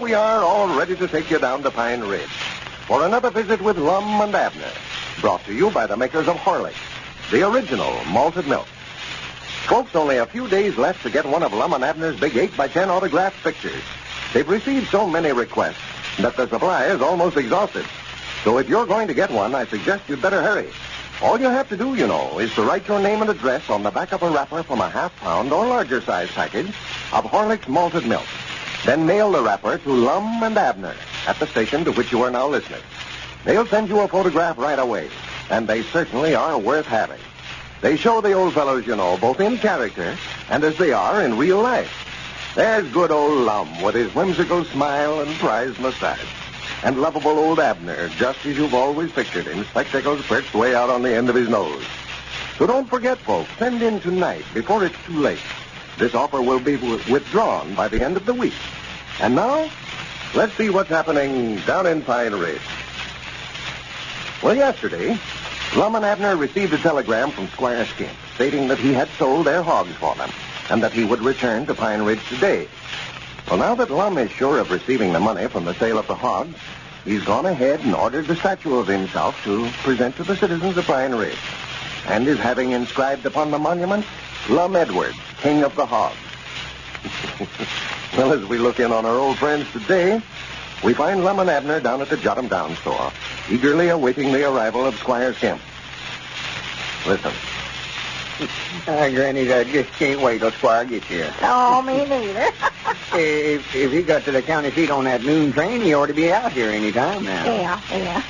we are, all ready to take you down to Pine Ridge for another visit with Lum and Abner, brought to you by the makers of Horlicks, the original malted milk. Folks, only a few days left to get one of Lum and Abner's big 8x10 autographed pictures. They've received so many requests that the supply is almost exhausted. So if you're going to get one, I suggest you'd better hurry. All you have to do, is to write your name and address on the back of a wrapper from a half-pound or larger size package of Horlicks malted milk. Then mail the wrapper to Lum and Abner at the station to which you are now listening. They'll send you a photograph right away, and they certainly are worth having. They show the old fellows, both in character and as they are in real life. There's good old Lum with his whimsical smile and prized mustache. And lovable old Abner, just as you've always pictured him, spectacles perched way out on the end of his nose. So don't forget, folks, send in tonight before it's too late. This offer will be withdrawn by the end of the week. And now, let's see what's happening down in Pine Ridge. Well, yesterday, Lum and Abner received a telegram from Squire Skimp stating that he had sold their hogs for them and that he would return to Pine Ridge today. Well, now that Lum is sure of receiving the money from the sale of the hogs, he's gone ahead and ordered the statue of himself to present to the citizens of Pine Ridge, and is having inscribed upon the monument, Lum Edwards, King of the Hogs. Well, as we look in on our old friends today, we find Lum and Abner down at the Jot 'em Down store, eagerly awaiting the arrival of Squire Skimp. Listen. Granny, I just can't wait till Squire gets here. Oh, me neither. If he got to the county seat on that noon train, he ought to be out here any time now. Yeah.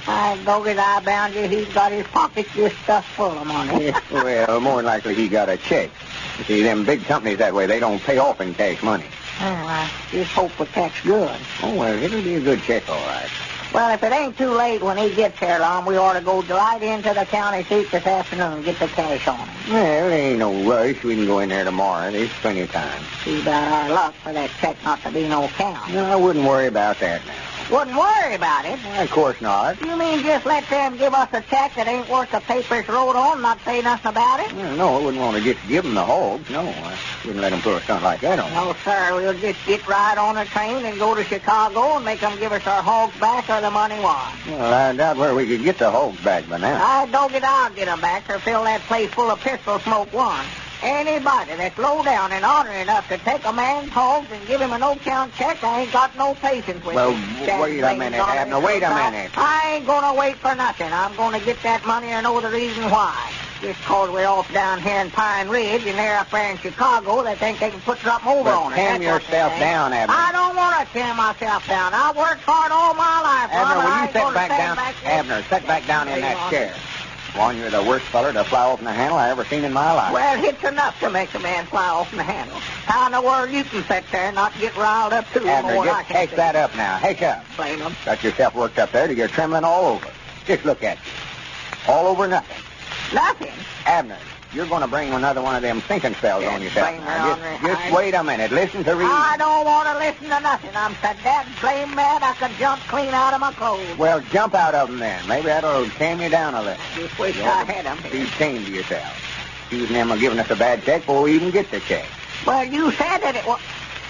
I bogus I bound you, he's got his pockets just stuffed full of money. Well, more than likely he got a check. You see, them big companies that way, they don't pay off in cash money. Well, I just hope the check's good. Oh, well, it'll be a good check, all right. Well, if it ain't too late when he gets here, Lum, we ought to go right into the county seat this afternoon and get the cash on him. Well, there ain't no rush. We can go in there tomorrow. There's plenty of time. See about our luck for that check not to be no count. No, I wouldn't worry about that now. Wouldn't worry about it? Well, of course not. You mean just let them give us a check that ain't worth the paper it's wrote on, not say nothing about it? Well, no, I wouldn't want to just give them the hogs. No, I wouldn't let them put a stunt like that on. No, sir. We'll just get right on the train and go to Chicago and make them give us our hogs back or the money won. Well, I doubt where we could get the hogs back by now. I don't get I'll get them back or fill that place full of pistol smoke one. Anybody that's low down and ornery enough to take a man's hogs and give him a no-count check, I ain't got no patience with Well, him. wait a minute, Abner. Wait a minute. I ain't going to wait for nothing. I'm going to get that money and know the reason why. Just 'cause we're off down here in Pine Ridge and they're up there in Chicago, they think they can put something over on us. Calm yourself down, Abner. I don't want to calm myself down. I worked hard all my life. Abner, will you sit back down? Abner, sit back down in that chair. Juan, you're the worst feller to fly off in the handle I ever seen in my life. Well, it's enough to make a man fly off the handle. How in the world you can sit there and not get riled up, too? Abner, just hush that up now. Hush up. Blame him. Got yourself worked up there till you're trembling all over. Just look at you. All over nothing. Nothing? Abner, you're going to bring another one of them thinking spells on yourself. Just wait a minute. Listen to reason. I don't want to listen to nothing. I'm so damn blame mad I could jump clean out of my clothes. Well, jump out of them then. Maybe that'll calm you down a little. Just wish I had them. Be ashamed of yourself. Accusing them of giving us a bad check before we even get the check. Well, you said that it was...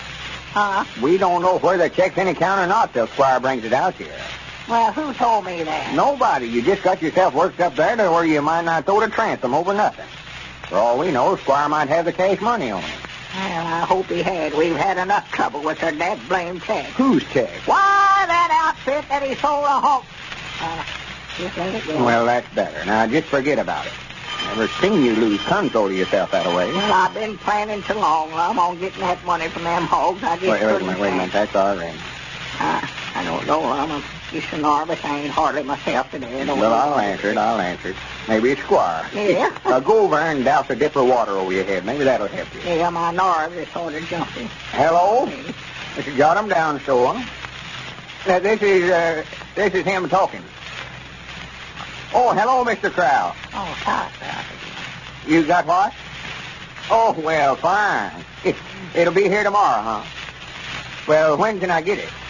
Huh? We don't know where the check's any count or not till Squire brings it out here. Well, who told me that? Nobody. You just got yourself worked up there to where you might not throw the transom over nothing. For all we know, Squire might have the cash money on him. Well, I hope he had. We've had enough trouble with her that blame check. Whose check? Why, that outfit that he sold a hog. Just let it go. Well, that's better. Now, just forget about it. Never seen you lose control of yourself that way. Well, I've been planning so long. I'm on getting that money from them hogs. I just wait a minute. That's all right. I don't know. I'm just so nervous. I ain't hardly myself today. Well, I'll answer it. Maybe it's Squire. Yeah? Go over and douse a dip of water over your head. Maybe that'll help you. Yeah, my nerves are sort of jumpy. Hello? Mr. Jot 'em Down store. Now, this is him talking. Oh, hello, Mr. Crow. Oh, sorry. You got what? Oh, well, fine. It'll be here tomorrow, huh? Well, when can I get it?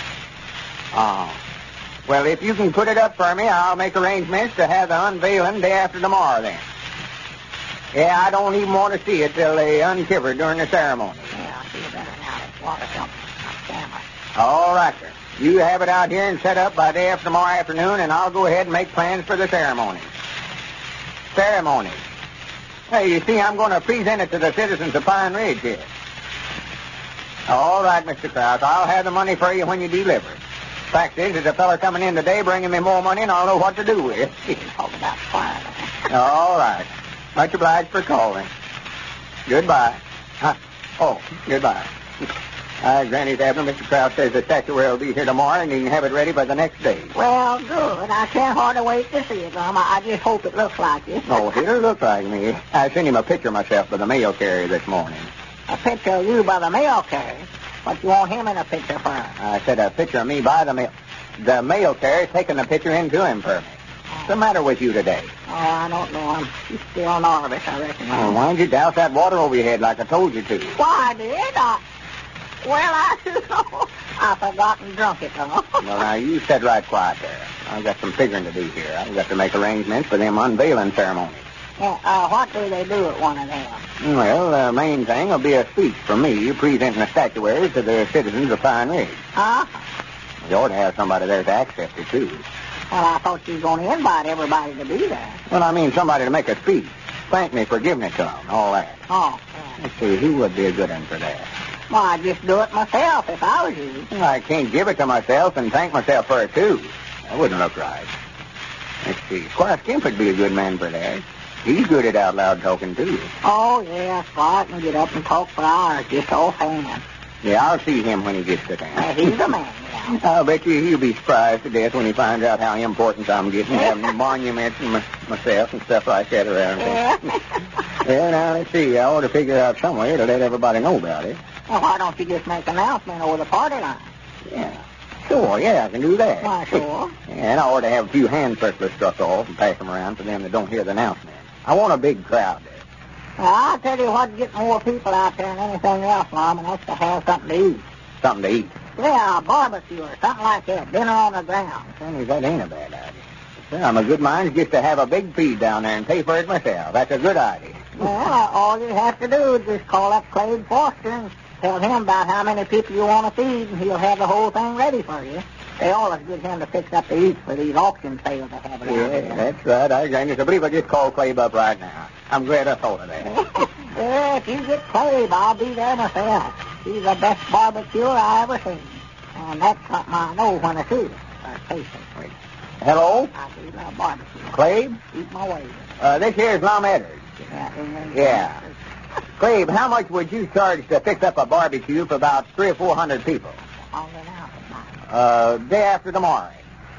Oh. Well, if you can put it up for me, I'll make arrangements to have the unveiling day after tomorrow, then. Yeah, I don't even want to see it till they uncover during the ceremony. Yeah, I'll see you better now. There's water jumping. All right, sir. You have it out here and set up by day after tomorrow afternoon, and I'll go ahead and make plans for the ceremony. Ceremony. Hey, you see, I'm going to present it to the citizens of Pine Ridge here. All right, Mr. Krause. I'll have the money for you when you deliver it. Fact is, there's a feller coming in today bringing me more money, and I'll know what to do with it. Talk about fire. All right. Much obliged for calling. Goodbye. Goodbye. Granny's Abner. Mr. Krause says the statuary will be here tomorrow, and you can have it ready by the next day. Well, good. I can't hardly wait to see it, Lum. I just hope it looks like it. Oh, it'll look like me. I sent him a picture of myself by the mail carrier this morning. A picture of you by the mail carrier? What you want him in a picture for? I said a picture of me by the mail. The mail carrier's taking the picture into him for me. What's the matter with you today? Oh, I don't know. I'm still nervous, I reckon. Oh, why didn't you douse that water over your head like I told you to? Why, I did? I forgot and drunk it, though. Well, now, you sit right quiet there. I've got some figuring to do here. I've got to make arrangements for them unveiling ceremonies. Yeah, what do they do at one of them? Well, the main thing will be a speech from me presenting the statuary to the citizens of Pine Ridge. Huh? You ought to have somebody there to accept it, too. Well, I thought you were going to invite everybody to be there. Well, I mean somebody to make a speech. Thank me for giving it to them, all that. Oh, yeah. Let's see, who would be a good one for that? Well, I'd just do it myself if I was you. Well, I can't give it to myself and thank myself for it, too. That wouldn't look right. Let's see, Squire Skimp would be a good man for that. He's good at out loud talking, too. Oh, yeah, Squire can get up and talk for hours just offhand. Yeah, I'll see him when he gets to town. He's the man, yeah. I'll bet you he'll be surprised to death when he finds out how important I'm getting, having monuments and myself and stuff like that around here. Yeah. Well, now, let's see. I ought to figure out some way to let everybody know about it. Well, why don't you just make an announcement over the party line? Yeah. Sure, yeah, I can do that. Why, sure. Yeah, and I ought to have a few hand circlers struck off and pass them around for them that don't hear the announcement. I want a big crowd there. Well, I'll tell you what, get more people out there than anything else, Mom, and that's to have something to eat. Something to eat. Yeah, a barbecue or something like that. Dinner on the ground. Sonny, that ain't a bad idea. Well, I'm a good mind just to have a big feed down there and pay for it myself. That's a good idea. Well, all you have to do is just call up Clay Foster and tell him about how many people you want to feed, and he'll have the whole thing ready for you. They always get him to fix up the eats for these auction sales they have around here. Yeah, that's right. I believe I just called Clay up right now. I'm glad I thought of that. Yeah, if you get Clay, I'll be there myself. He's the best barbecuer I ever seen. And that's something I know when I see it. Or taste it. Hello? I do love barbecue. Clay? Eat my way. This here's Lum Edders. Yeah. Clay, how much would you charge to fix up a barbecue for about 300 or 400 people? On the now, Day after tomorrow.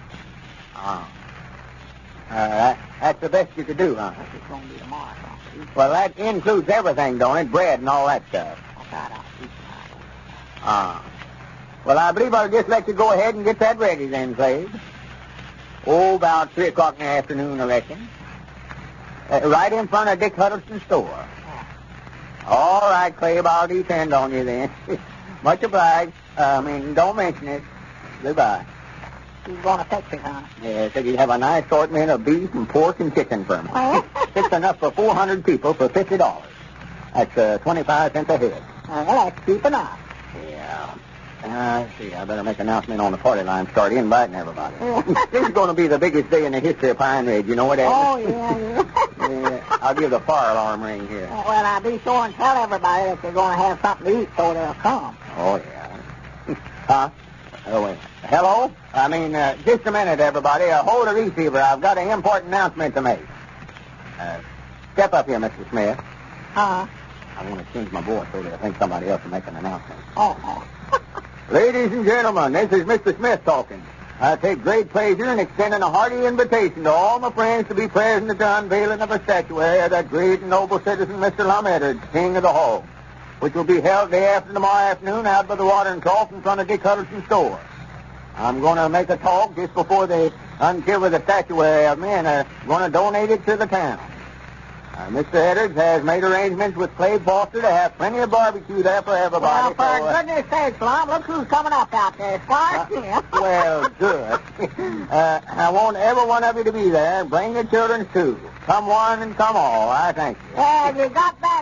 That's the best you could do, huh? it's going to be tomorrow. So Well, that includes everything, don't it? Bread and all that stuff. I'll eat Well, I believe I'll just let you go ahead and get that ready then, Clay. Oh, about 3 o'clock in the afternoon, I reckon. Right in front of Dick Huddleston's store. Yeah. All right, Clay, I'll depend on you then. Much obliged. Don't mention it. Goodbye. He's going to fix it, huh? Yeah, said you'd have a nice assortment of beef and pork and chicken for me. It's enough for 400 people for $50. That's 25 cents a head. Well, that's cheap enough. Yeah. Let's see, I better make an announcement on the party line, start inviting everybody. This is going to be the biggest day in the history of Pine Ridge. You know what that is? Oh, yeah. Yeah, I'll give the fire alarm ring here. Well, I'll be sure and tell everybody that they're going to have something to eat so they'll come. Oh, yeah. Huh? Oh, wait. Hello? Just a minute, everybody. Hold the receiver. I've got an important announcement to make. Step up here, Mr. Smith. Huh? I want to change my voice so they'll think somebody else will make an announcement. Oh. Ladies and gentlemen, this is Mr. Smith talking. I take great pleasure in extending a hearty invitation to all my friends to be present at the unveiling of a statuary of that great and noble citizen, Mr. Lum Eddard, King of the Hog, which will be held day after tomorrow afternoon out by the watering trough in front of Dick Huddleston's store. I'm going to make a talk just before they uncover the statuary of me, and are going to donate it to the town. Mr. Edwards has made arrangements with Clay Foster to have plenty of barbecue there for everybody. Well, for goodness sakes, Lum, look who's coming up out there. Squire Skimp. Well, good. I want every one of you to be there. Bring the children, too. Come one and come all. I thank you. Have you got that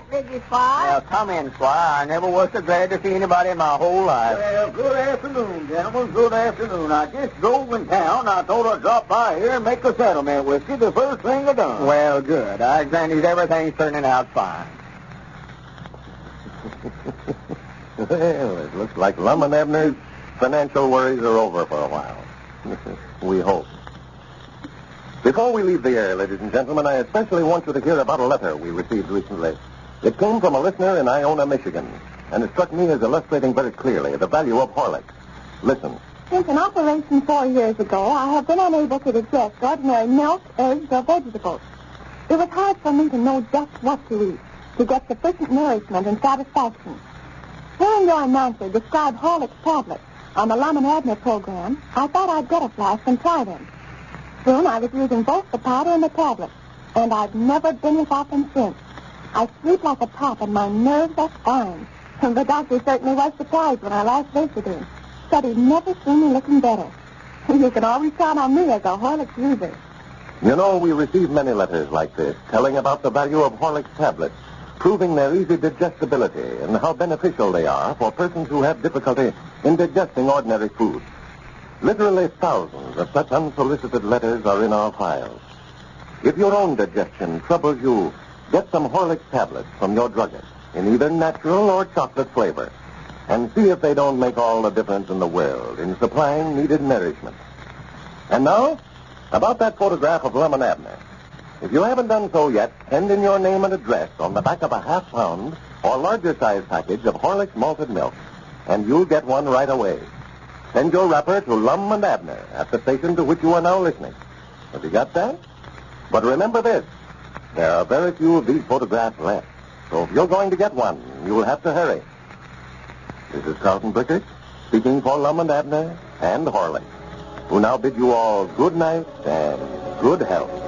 back, did you, Squire? Well, come in, Squire. I never was so glad to see anybody in my whole life. Well, good afternoon, gentlemen. Good afternoon. I just drove in town. I thought I'd drop by here and make a settlement with you the first thing I done. Well, good. I granted everything's turning out fine. Well, it looks like Lum and Abner's financial worries are over for a while. We hope. Before we leave the air, ladies and gentlemen, I especially want you to hear about a letter we received recently. It came from a listener in Iona, Michigan, and it struck me as illustrating very clearly the value of Horlicks. Listen. Since an operation 4 years ago, I have been unable to digest ordinary milk, eggs, or vegetables. It was hard for me to know just what to eat, to get sufficient nourishment and satisfaction. Hearing your announcer describe Horlicks tablets on the Lum and Abner program, I thought I'd get a flask and try them. Soon I was using both the powder and the tablet, and I've never been without them since. I sleep like a top, and my nerves are fine. The doctor certainly was surprised when I last visited him. Said he'd never seen me looking better. You can always count on me as a Horlicks user. You know, we receive many letters like this, telling about the value of Horlicks tablets, proving their easy digestibility and how beneficial they are for persons who have difficulty in digesting ordinary food. Literally thousands of such unsolicited letters are in our files. If your own digestion troubles you, get some Horlicks tablets from your druggist in either natural or chocolate flavor, and see if they don't make all the difference in the world in supplying needed nourishment. And now, about that photograph of Lum and Abner. If you haven't done so yet, send in your name and address on the back of a half-pound or larger-size package of Horlicks malted milk, and you'll get one right away. Send your wrapper to Lum and Abner at the station to which you are now listening. Have you got that? But remember this. There are very few of these photographs left. So if you're going to get one, you'll have to hurry. This is Carlton Brickert, speaking for Lum and Abner and Horlicks, who now bid you all good night and good health.